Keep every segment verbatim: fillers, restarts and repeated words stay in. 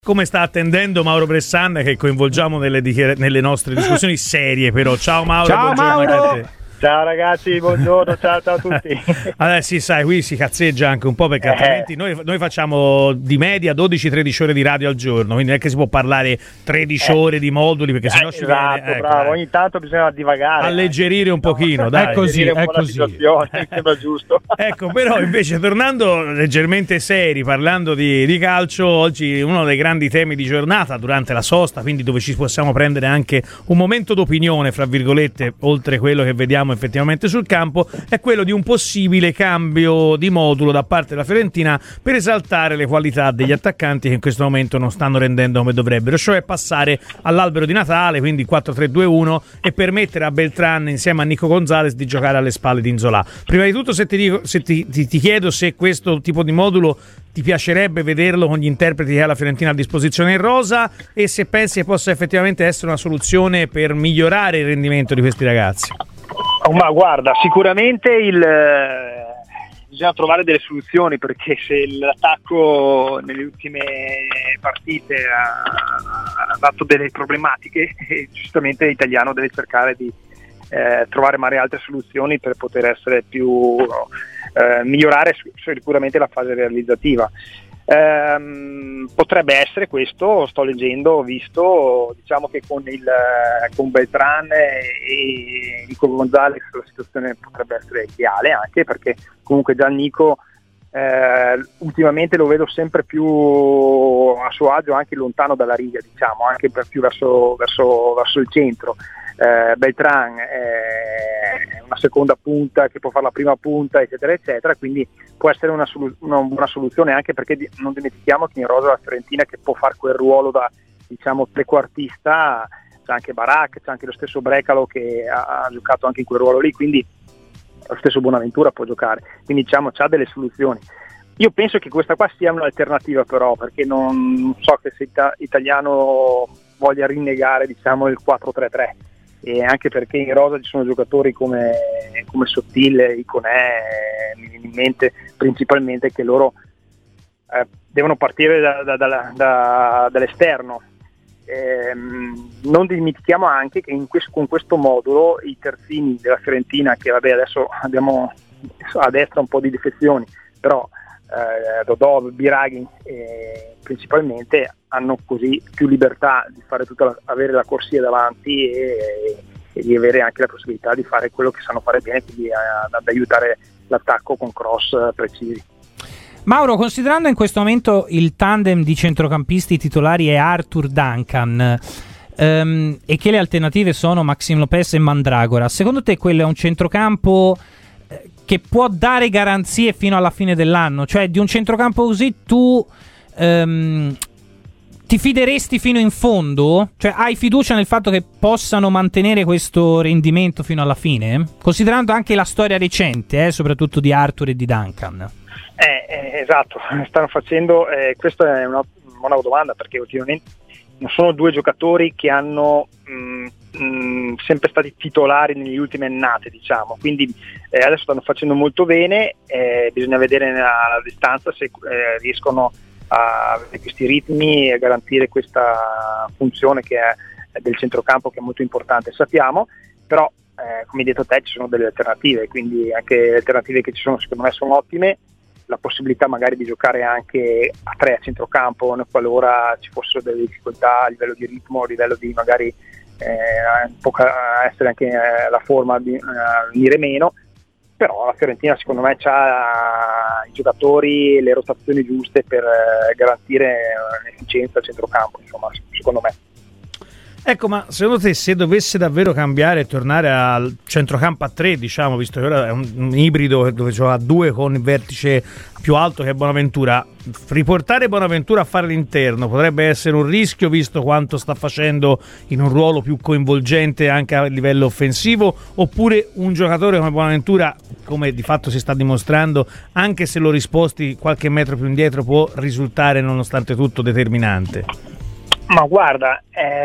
Come sta attendendo Mauro Bressan, che coinvolgiamo nelle, dichiar- nelle nostre discussioni serie, però. Ciao Mauro. Ciao Mauro. Ciao ragazzi, buongiorno, ciao, ciao a tutti. Allora sì, sai, qui si cazzeggia anche un po' perché Eh. altrimenti noi, noi facciamo di media dodici tredici ore di radio al giorno, quindi non è che si può parlare tredici Eh. ore di moduli perché sennò Eh, ci esatto, viene, ecco, bravo, dai, ogni tanto bisogna divagare. alleggerire un No, pochino, dai. È così, alleggerire un è po' la così. situazione, mi sembra giusto. Ecco, però invece tornando leggermente seri, parlando di, di calcio, oggi uno dei grandi temi di giornata durante la sosta, quindi dove ci possiamo prendere anche un momento d'opinione, fra virgolette, oltre quello che vediamo effettivamente sul campo, è quello di un possibile cambio di modulo da parte della Fiorentina per esaltare le qualità degli attaccanti che in questo momento non stanno rendendo come dovrebbero, cioè passare all'albero di Natale, quindi quattro tre due uno, e permettere a Beltran insieme a Nico Gonzalez di giocare alle spalle di Nzola. Prima di tutto se ti, dico, se ti, ti, ti chiedo se questo tipo di modulo ti piacerebbe vederlo con gli interpreti che ha la Fiorentina a disposizione in rosa, e se pensi che possa effettivamente essere una soluzione per migliorare il rendimento di questi ragazzi. Oh, ma guarda, sicuramente il, eh, bisogna trovare delle soluzioni, perché se l'attacco nelle ultime partite ha, ha dato delle problematiche, eh, giustamente l'italiano deve cercare di eh, trovare magari altre soluzioni per poter essere più eh, migliorare sicuramente la fase realizzativa. Ehm, potrebbe essere questo, sto leggendo, ho visto, diciamo che con il con Beltran e Nico Gonzalez la situazione potrebbe essere ideale, anche perché comunque già Nico eh, ultimamente lo vedo sempre più a suo agio, anche lontano dalla riga, diciamo, anche per più verso, verso, verso il centro. Eh, Beltran è una seconda punta che può fare la prima punta, eccetera eccetera, quindi può essere una, solu- una buona soluzione, anche perché di- non dimentichiamo che in rosa la Fiorentina, che può fare quel ruolo da, diciamo, trequartista, c'è anche Barak, c'è anche lo stesso Brecalo che ha, ha giocato anche in quel ruolo lì, quindi lo stesso Bonaventura può giocare, quindi diciamo c'ha delle soluzioni. Io penso che questa qua sia un'alternativa, però, perché non so che se ita- italiano voglia rinnegare, diciamo, il quattro tre tre, e anche perché in rosa ci sono giocatori come, come Sottile, Iconè, mi viene in mente principalmente che loro eh, devono partire da, da, da, da, dall'esterno. Ehm, non dimentichiamo anche che in questo, con questo modulo i terzini della Fiorentina, che vabbè adesso abbiamo a destra un po' di defezioni, però eh, Dodò, Biraghi eh, principalmente hanno così più libertà di fare tutta la, avere la corsia davanti e, e di avere anche la possibilità di fare quello che sanno fare bene, quindi ad, ad aiutare l'attacco con cross precisi. Mauro, considerando in questo momento il tandem di centrocampisti titolari è Arthur Duncan um, e che le alternative sono Maxim Lopez e Mandragora, secondo te quello è un centrocampo che può dare garanzie fino alla fine dell'anno? Cioè, di un centrocampo così tu um, ti fideresti fino in fondo? Cioè, hai fiducia nel fatto che possano mantenere questo rendimento fino alla fine? Considerando anche la storia recente, eh, soprattutto di Arthur e di Duncan. Eh, eh, esatto, stanno facendo, eh, questa è una buona domanda, perché ultimamente non sono due giocatori che hanno mh, mh, sempre stati titolari negli ultimi annate, diciamo, quindi eh, adesso stanno facendo molto bene, eh, bisogna vedere alla distanza se eh, riescono a avere questi ritmi e a garantire questa funzione che è del centrocampo, che è molto importante, sappiamo, però eh, come hai detto te ci sono delle alternative, quindi anche le alternative che ci sono secondo me sono ottime. La possibilità magari di giocare anche a tre a centrocampo qualora ci fossero delle difficoltà a livello di ritmo, a livello di magari eh, può essere anche eh, la forma di eh, venire meno, però la Fiorentina secondo me ha i giocatori e le rotazioni giuste per eh, garantire l'efficienza al centrocampo, insomma, secondo me. Ecco, ma secondo te se dovesse davvero cambiare e tornare al centrocampo a tre, diciamo, visto che ora è un, un ibrido dove gioca a due con il vertice più alto che è Bonaventura, riportare Bonaventura a fare l'interno potrebbe essere un rischio, visto quanto sta facendo in un ruolo più coinvolgente anche a livello offensivo, oppure un giocatore come Bonaventura, come di fatto si sta dimostrando, anche se lo risposti qualche metro più indietro, può risultare nonostante tutto determinante? Ma guarda,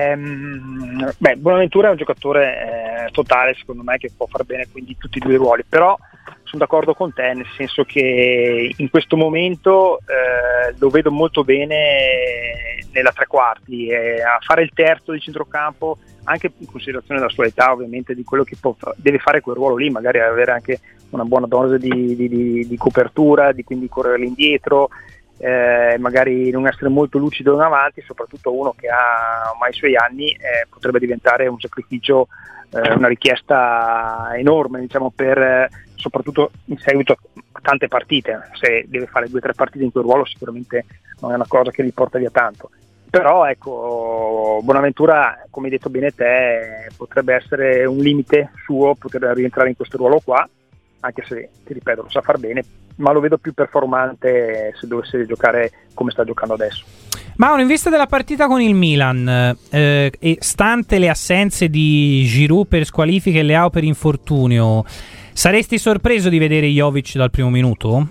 ehm, beh, Bonaventura è un giocatore eh, totale, secondo me, che può far bene quindi tutti e due i ruoli, però sono d'accordo con te, nel senso che in questo momento eh, lo vedo molto bene nella tre quarti, e a fare il terzo di centrocampo, anche in considerazione della sua età, ovviamente, di quello che può, deve fare quel ruolo lì, magari avere anche una buona dose di, di, di, di copertura, di quindi correre all'indietro, eh, magari non essere molto lucido in avanti, soprattutto uno che ha ormai i suoi anni, eh, potrebbe diventare un sacrificio, eh, una richiesta enorme, diciamo, per eh, soprattutto in seguito a tante partite. Se deve fare due o tre partite in quel ruolo sicuramente non è una cosa che gli porta via tanto. Però ecco, Bonaventura, come hai detto bene te, potrebbe essere un limite suo poter rientrare in questo ruolo qua, anche se, ti ripeto, lo sa far bene, ma lo vedo più performante se dovesse giocare come sta giocando adesso. Mauro, in vista della partita con il Milan, eh, e stante le assenze di Giroud per squalifiche e Leao per infortunio, saresti sorpreso di vedere Jovic dal primo minuto?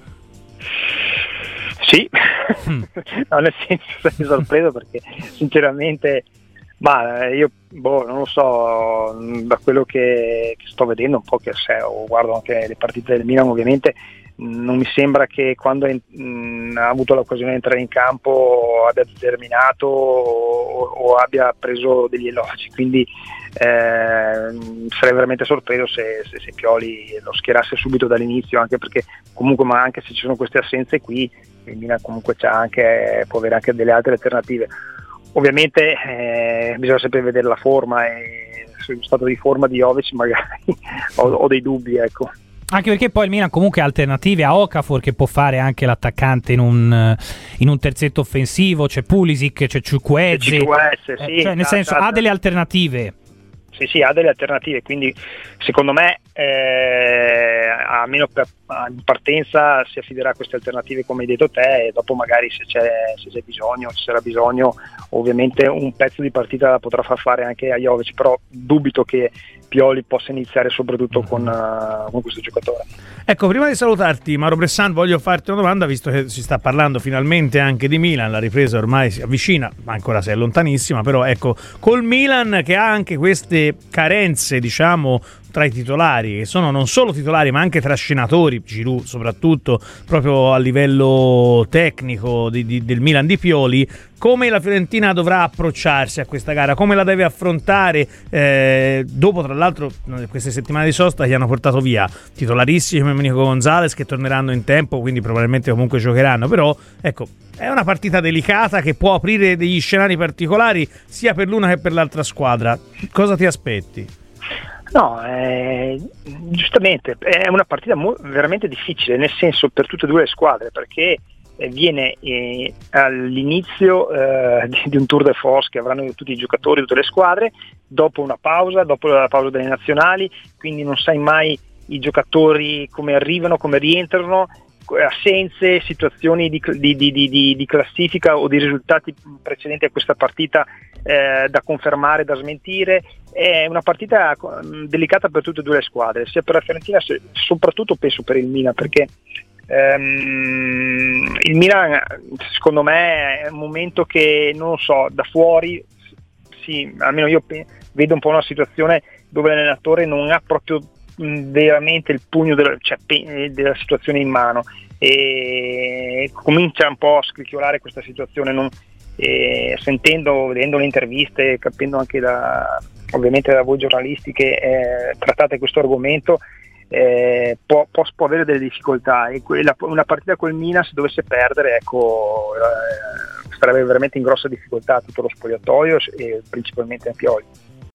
Sì, mm. no, nel senso sarei sorpreso perché sinceramente, ma io boh, non lo so, da quello che, che sto vedendo un po', che se o guardo anche le partite del Milan, ovviamente non mi sembra che quando è, mh, ha avuto l'occasione di entrare in campo abbia determinato o, o abbia preso degli elogi, quindi eh, sarei veramente sorpreso se, se, se Pioli lo schierasse subito dall'inizio, anche perché comunque, ma anche se ci sono queste assenze qui, il Milan comunque c'ha anche, può avere anche delle altre alternative. Ovviamente eh, bisogna sempre vedere la forma, e sullo stato di forma di Jovic magari ho, ho dei dubbi, ecco. Anche perché poi il Milan comunque ha alternative, a Okafor che può fare anche l'attaccante in un, in un terzetto offensivo, c'è Pulisic, c'è Chukwueze, Chukwueze, sì, eh, cioè nel senso ha delle alternative. Sì, sì, ha delle alternative, quindi secondo me eh, almeno per, in partenza si affiderà a queste alternative come hai detto te, e dopo magari se c'è, se c'è bisogno, ci sarà bisogno, ovviamente un pezzo di partita la potrà far fare anche a Jovic, però dubito che Pioli possa iniziare soprattutto con, uh, con questo giocatore. Ecco, prima di salutarti, Mauro Bressan, voglio farti una domanda, visto che si sta parlando finalmente anche di Milan, la ripresa ormai si avvicina, ma ancora se è lontanissima, però ecco, col Milan che ha anche queste carenze, diciamo, tra i titolari, che sono non solo titolari ma anche trascinatori, Giroud soprattutto, proprio a livello tecnico di, di, del Milan di Pioli, come la Fiorentina dovrà approcciarsi a questa gara, come la deve affrontare, eh, dopo tra l'altro queste settimane di sosta che hanno portato via titolarissimi come Nico Gonzalez, che torneranno in tempo, quindi probabilmente comunque giocheranno, però ecco, è una partita delicata che può aprire degli scenari particolari sia per l'una che per l'altra squadra. Cosa ti aspetti? No, eh, giustamente è una partita mo- veramente difficile, nel senso, per tutte e due le squadre, perché eh, viene eh, all'inizio eh, di, di un tour de force che avranno tutti i giocatori, tutte le squadre, dopo una pausa, dopo la pausa delle nazionali, quindi non sai mai i giocatori come arrivano, come rientrano, assenze, situazioni di, di, di, di, di classifica o di risultati precedenti a questa partita eh, da confermare, da smentire. È una partita delicata per tutte e due le squadre, sia per la Fiorentina, soprattutto penso per il Milan, perché ehm, il Milan secondo me è un momento che, non lo so, da fuori sì, almeno io vedo un po' una situazione dove l'allenatore non ha proprio veramente il pugno della, cioè, della situazione in mano, e comincia un po' a scricchiolare questa situazione, non, e sentendo, vedendo le interviste, capendo anche da, ovviamente da voi giornalisti che eh, trattate questo argomento, eh, può, può, può avere delle difficoltà, e quella, una partita col Milan, se dovesse perdere, ecco, eh, sarebbe veramente in grossa difficoltà tutto lo spogliatoio e principalmente a Pioli.